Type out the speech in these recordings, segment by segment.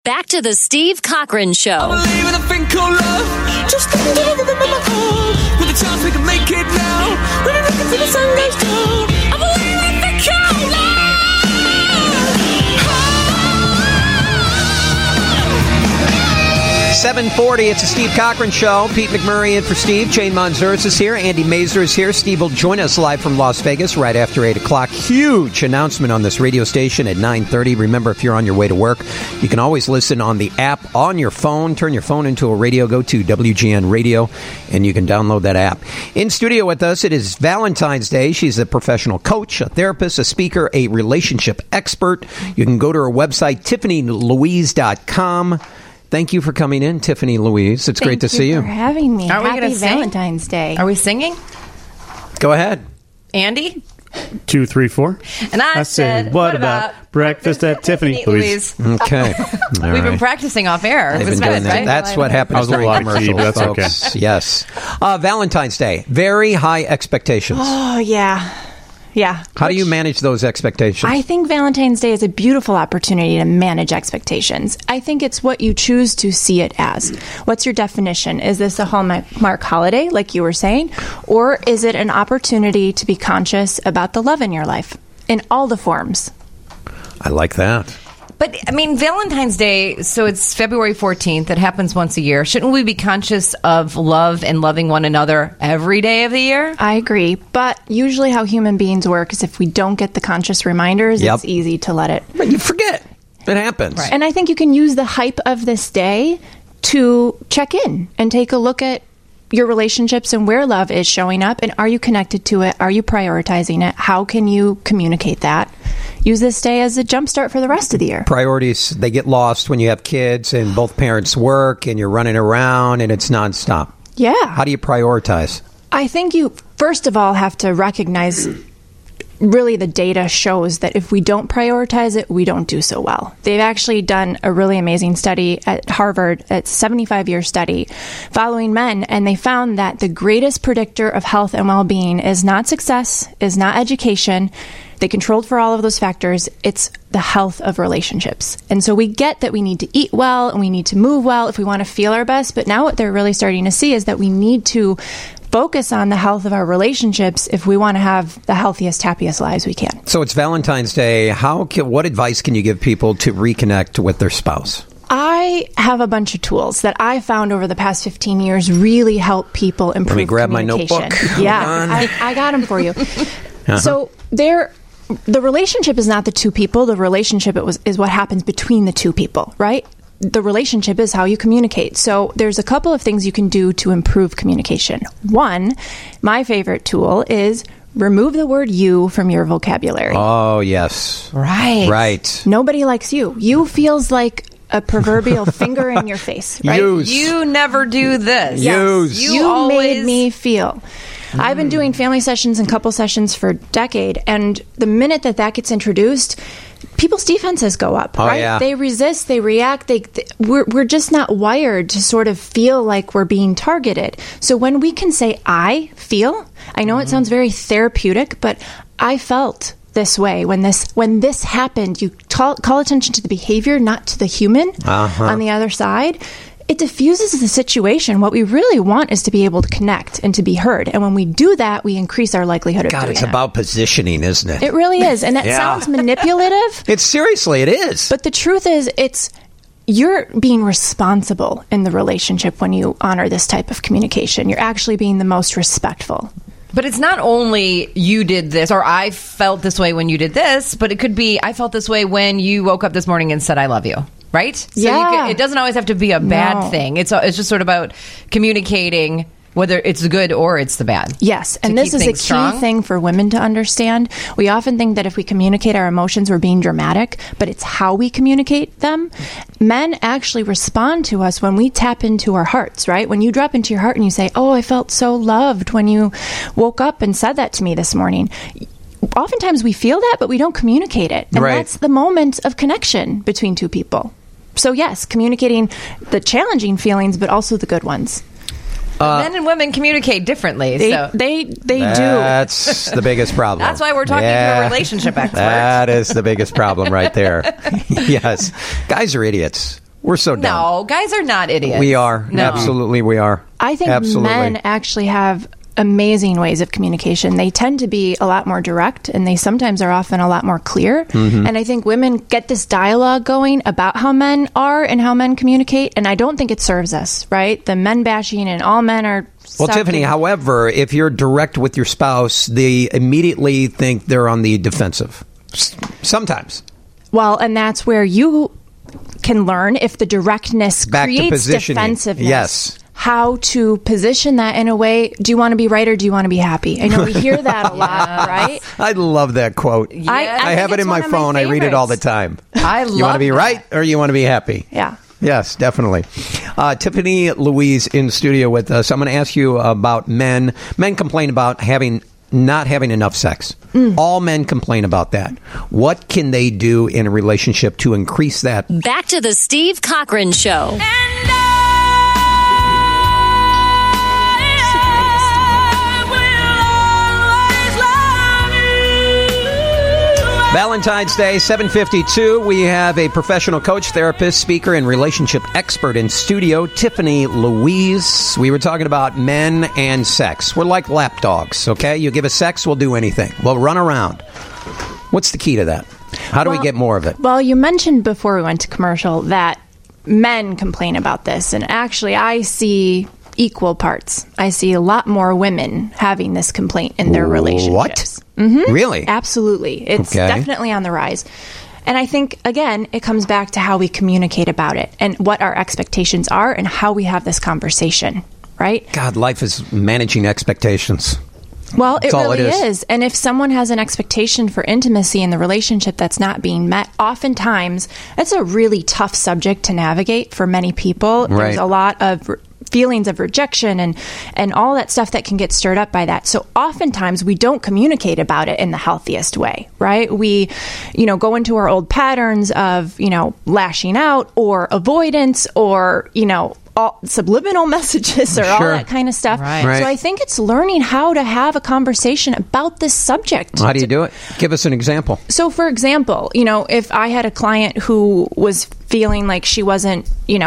Back to the Steve Cochran Show. I believe in a thing called love. Just listen to the rhythm of my heart. With a chance we can make it now. When I look until the sun goes down. I believe in a thing called love. 7:40, it's the Steve Cochran Show. Pete McMurray in for Steve. Jane Monzurz is here. Andy Mazur is here. Steve will join us live from Las Vegas right after 8 o'clock. Huge announcement on this radio station at 9:30. Remember, if you're on your way to work, you can always listen on the app on your phone. Turn your phone into a radio. Go to WGN Radio, and you can download that app. In studio with us, it is Valentine's Day. She's a professional coach, a therapist, a speaker, a relationship expert. You can go to her website, TiffanyLouise.com. Thank you for coming in, Tiffany Louise. It's great to see you. Thank you for having me. Are we Happy gonna sing? Valentine's Day. Are we singing? Go ahead. Andy? 2, 3, 4. And I said, what about breakfast at Tiffany Louise? Okay. We've been practicing off air. They've It was been doing good, that. right? That's what happens I was a during little commercials, but that's folks. okay. Yes. Valentine's Day. Very high expectations. Oh, yeah. Yeah. How do you manage those expectations? I think Valentine's Day is a beautiful opportunity to manage expectations. I think it's what you choose to see it as. What's your definition? Is this a Hallmark holiday, like you were saying? Or is it an opportunity to be conscious about the love in your life in all the forms? I like that. But, I mean, Valentine's Day, so it's February 14th. It happens once a year. Shouldn't we be conscious of love and loving one another every day of the year? I agree. But usually how human beings work is if we don't get the conscious reminders, Yep. it's easy to let it. But you forget. It happens. Right. And I think you can use the hype of this day to check in and take a look at your relationships and where love is showing up, and are you connected to it? Are you prioritizing it? How can you communicate that? Use this day as a jumpstart for the rest of the year. Priorities, they get lost when you have kids and both parents work and you're running around and it's nonstop. Yeah. How do you prioritize? I think you, first of all, have to recognize really the data shows that if we don't prioritize it, we don't do so well. They've actually done a really amazing study at Harvard, a 75-year study, following men, and they found that the greatest predictor of health and well-being is not success, is not education. They controlled for all of those factors. It's the health of relationships. And so we get that we need to eat well and we need to move well if we want to feel our best. But now what they're really starting to see is that we need to focus on the health of our relationships if we want to have the healthiest, happiest lives we can. So it's Valentine's Day. What advice can you give people to reconnect with their spouse? I have a bunch of tools that I found over the past 15 years really help people improve Let me grab my communication. notebook. Yeah, I got them for you. So the relationship is not the two people. The relationship is what happens between the two people, right? The relationship is how you communicate. So there's a couple of things you can do to improve communication. One, my favorite tool is remove the word you from your vocabulary. Oh, yes. Right. Right. Nobody likes you. You feels like a proverbial finger in your face, right? Use. You never do this. Use. You always made me feel. I've been doing family sessions and couple sessions for a decade, and the minute that gets introduced, people's defenses go up, Oh, right? yeah. They resist, they react. We're just not wired to sort of feel like we're being targeted. So when we can say, I feel, I know it sounds very therapeutic, but I felt this way when this happened. You call attention to the behavior, not to the human on the other side. It diffuses the situation. What we really want is to be able to connect and to be heard. And when we do that, we increase our likelihood of God, doing it's it. about positioning, isn't it? It really is. And that Yeah. sounds manipulative. It is. But the truth is, you're being responsible in the relationship when you honor this type of communication. You're actually being the most respectful. But it's not only you did this, or I felt this way when you did this, but it could be I felt this way when you woke up this morning and said, I love you. Right? So Yeah. it doesn't always have to be a bad thing. It's just sort of about communicating whether it's the good or it's the bad. Yes, and To this keep is a key things strong. thing for women to understand. We often think that if we communicate our emotions, we're being dramatic, but it's how we communicate them. Men actually respond to us when we tap into our hearts, right? When you drop into your heart and you say, oh, I felt so loved when you woke up and said that to me this morning. Oftentimes we feel that, but we don't communicate it. And Right. that's the moment of connection between two people. So yes, communicating the challenging feelings, but also the good ones. Men and women communicate differently. They do. That's the biggest problem. That's why we're talking to a relationship expert. That is the biggest problem right there. Yes. Guys are idiots. We're so dumb. No, guys are not idiots. We are. No. Absolutely, we are. I think men actually have amazing ways of communication. They tend to be a lot more direct, and they sometimes are often a lot more clear. Mm-hmm. And I think women get this dialogue going about how men are and how men communicate, and I don't think it serves us, right? The men bashing and all men are... Well, Tiffany, however, if you're direct with your spouse, they immediately think they're on the defensive. Sometimes. Well, and that's where you can learn if the directness creates defensiveness. Yes. How to position that in a way, do you want to be right or do you want to be happy? I know we hear that a lot, right? I love that quote. Yeah. I have it in my phone. I read it all the time. I love You want to be that. right or you want to be happy? Yeah. Yes, definitely. Tiffany Louise in studio with us. I'm going to ask you about men. Men complain about not having enough sex. All men complain about that. What can they do in a relationship to increase that? Back to the Steve Cochran Show. Valentine's Day, 7:52. We have a professional coach, therapist, speaker, and relationship expert in studio, Tiffany Louise. We were talking about men and sex. We're like lap dogs, okay? You give us sex, we'll do anything. We'll run around. What's the key to that? How do we get more of it? Well, you mentioned before we went to commercial that men complain about this, and actually I see equal parts. I see a lot more women having this complaint in their relationships. What? Really? Absolutely. It's definitely on the rise. And I think, again, it comes back to how we communicate about it and what our expectations are and how we have this conversation, right? God, life is managing expectations. Well, it That's all really it is. is. And if someone has an expectation for intimacy in the relationship that's not being met, oftentimes it's a really tough subject to navigate for many people. Right. There's a lot of feelings of rejection and all that stuff that can get stirred up by that. So oftentimes we don't communicate about it in the healthiest way, right? We, go into our old patterns of, lashing out or avoidance or, all subliminal messages or all that kind of stuff. Right. So I think it's learning how to have a conversation about this subject. How do you do it? Give us an example. So, for example, if I had a client who was feeling like she wasn't,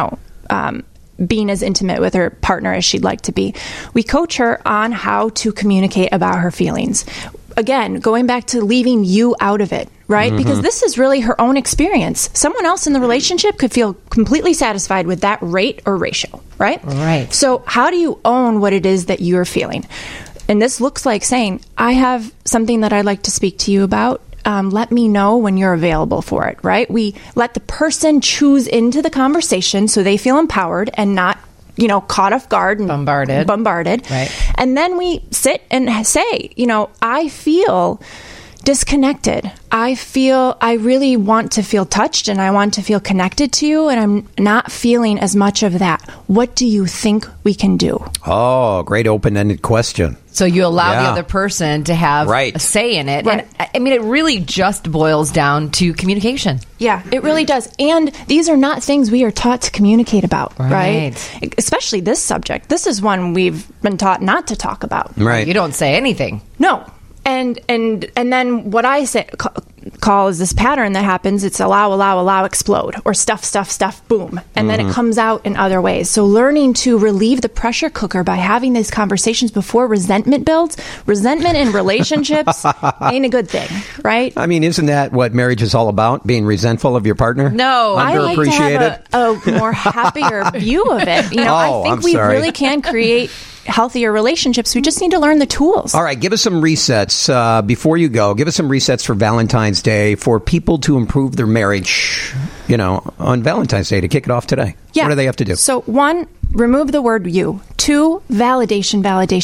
being as intimate with her partner as she'd like to be, we coach her on how to communicate about her feelings. Again, going back to leaving you out of it, right? Mm-hmm. Because this is really her own experience. Someone else in the relationship could feel completely satisfied with that rate or ratio, right? Right. So how do you own what it is that you're feeling? And this looks like saying, I have something that I'd like to speak to you about. Let me know when you're available for it, right? We let the person choose into the conversation so they feel empowered and not, caught off guard and bombarded. Right. And then we sit and say, I feel disconnected. I really want to feel touched and I want to feel connected to you, and I'm not feeling as much of that. What do you think we can do? Oh, great open-ended question. So you allow the other person to have a say in it. Right. And I mean, it really just boils down to communication. Yeah, it really does. And these are not things we are taught to communicate about, right? Especially this subject. This is one we've been taught not to talk about. Right. You don't say anything. No. And then what I say call is this pattern that happens. It's allow, explode, or stuff, boom. And then it comes out in other ways. So learning to relieve the pressure cooker by having these conversations before resentment builds. Resentment in relationships ain't a good thing, right? I mean, isn't that what marriage is all about? Being resentful of your partner? No. I like to have a more happier view of it. I think we really can create healthier relationships. We just need to learn the tools. All right, give us some resets before you go. Give us some resets for Valentine's Day for people to improve their marriage, on Valentine's Day to kick it off today. Yeah. What do they have to do? So 1, remove the word you. 2, validation.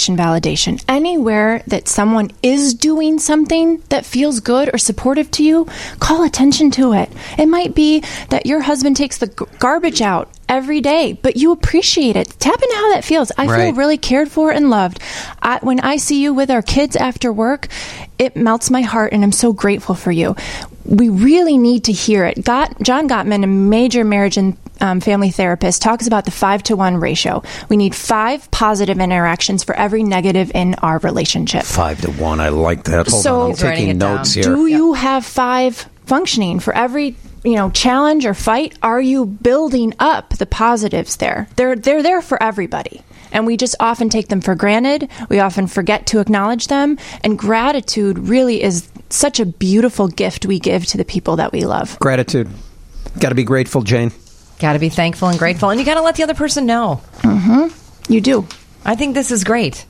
Anywhere that someone is doing something that feels good or supportive to you, call attention to it. It might be that your husband takes the garbage out every day, but you appreciate it. Tap into how that feels. I feel really cared for and loved. When I see you with our kids after work, it melts my heart, and I'm so grateful for you. We really need to hear it. John Gottman, a major marriage and family therapist, talks about the 5-to-1 ratio. We need 5 positive interactions for every negative in our relationship. 5-to-1. I like that. Hold on, I'm taking notes here. Do you have 5 functioning for every challenge or fight, are you building up the positives there? They're there for everybody. And we just often take them for granted. We often forget to acknowledge them. And gratitude really is such a beautiful gift we give to the people that we love. Gratitude. Got to be grateful, Jane. Got to be thankful and grateful. And you got to let the other person know. Mm-hmm. You do. I think this is great.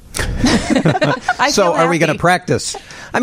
So are we going to practice?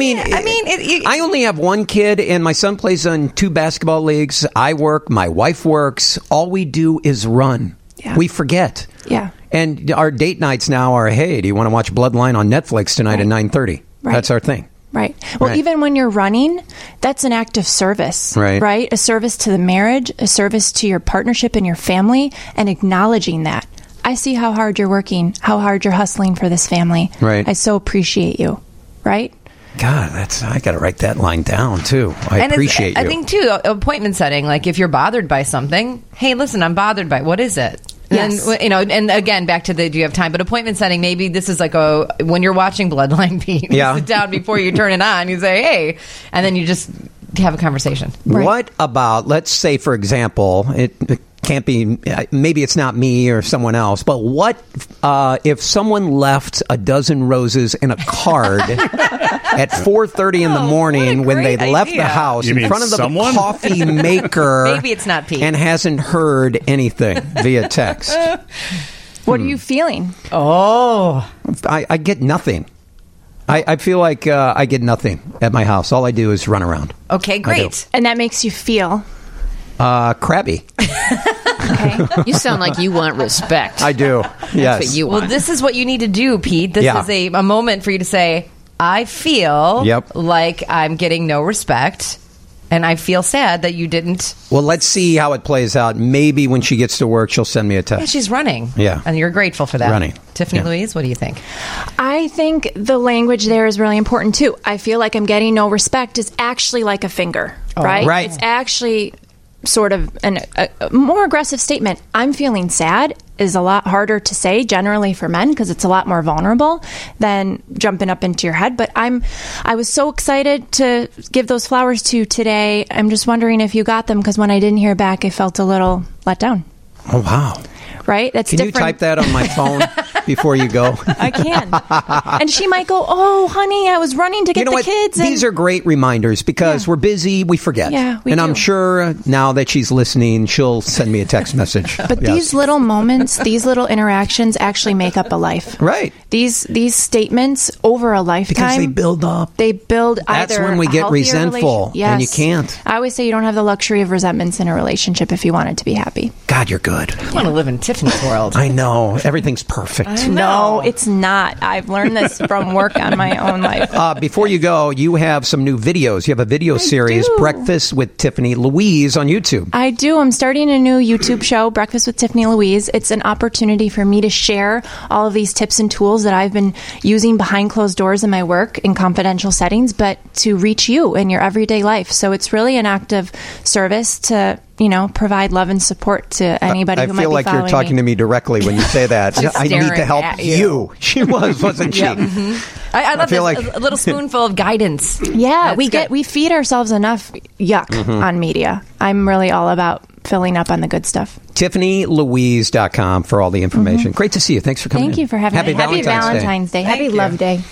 I only have one kid, and my son plays on 2 basketball leagues. I work. My wife works. All we do is run. Yeah. We forget. Yeah. And our date nights now are, hey, do you want to watch Bloodline on Netflix tonight at 9:30? Right. That's our thing. Right. Well, even when you're running, that's an act of service, right? A service to the marriage, a service to your partnership and your family, and acknowledging that. I see how hard you're working, how hard you're hustling for this family. Right. I so appreciate you, right? God, I got to write that line down, too. I appreciate you. I think, too, appointment setting, like if you're bothered by something, hey, listen, I'm bothered by, what is it? Yes. And, and again, back to do you have time? But appointment setting, maybe this is like when you're watching Bloodline, Pete, you sit down before you turn it on, you say, hey, and then you just have a conversation. Right. What about, let's say, for example, it can't be, maybe it's not me or someone else, but what if someone left a dozen roses in a card at 4:30 in the morning when they left the house in front of the coffee maker? Maybe it's not Pete. And hasn't heard anything via text. What are you feeling? Oh, I get nothing. I feel like I get nothing at my house. All I do is run around. Okay, great. And that makes you feel? Crabby. Okay. You sound like you want respect. I do. Yes. That's what you want. Well, this is what you need to do, Pete. This is a moment for you to say, I feel like I'm getting no respect, and I feel sad that you didn't. Well, let's see how it plays out. Maybe when she gets to work, she'll send me a text. Yeah, she's running. Yeah. And you're grateful for that. Running. Tiffany Louise, what do you think? I think the language there is really important, too. I feel like I'm getting no respect is actually like a finger, right? Right. It's actually sort of a more aggressive statement. I'm feeling sad is a lot harder to say generally for men because it's a lot more vulnerable than jumping up into your head. But I was so excited to give those flowers to you today. I'm just wondering if you got them because when I didn't hear back, I felt a little let down. Oh, wow. Right? That's Can different. you type that on my phone before you go? I can. And she might go, oh, honey, I was running to get the kids. These are great reminders because we're busy, we forget. Yeah, we and do. I'm sure now that she's listening, she'll send me a text message. But these little moments, these little interactions actually make up a life. Right. These statements over a lifetime. Because they build up. They build That's either when we a get healthier resentful, Yes. and you can't. I always say you don't have the luxury of resentments in a relationship if you want it to be happy. God, you're good. I want to live in Tiffany's world. I know. Everything's perfect. No, it's not. I've learned this from work on my own life. Before you go, you have some new videos. You have a video series, do. Breakfast with Tiffany Louise, on YouTube. I do. I'm starting a new YouTube show, Breakfast with Tiffany Louise. It's an opportunity for me to share all of these tips and tools that I've been using behind closed doors in my work in confidential settings, but to reach you in your everyday life. So it's really an act of service to, provide love and support to anybody who might be I feel like you're talking to me directly when you say that. I need to help you. She wasn't she? Mm-hmm. I love feel this, a little spoonful of guidance. Yeah, That's we feed ourselves enough yuck on media. I'm really all about filling up on the good stuff. TiffanyLouise.com for all the information. Great to see you. Thanks for coming in. Thank you for having me. Happy Valentine's Day. Happy Love Day.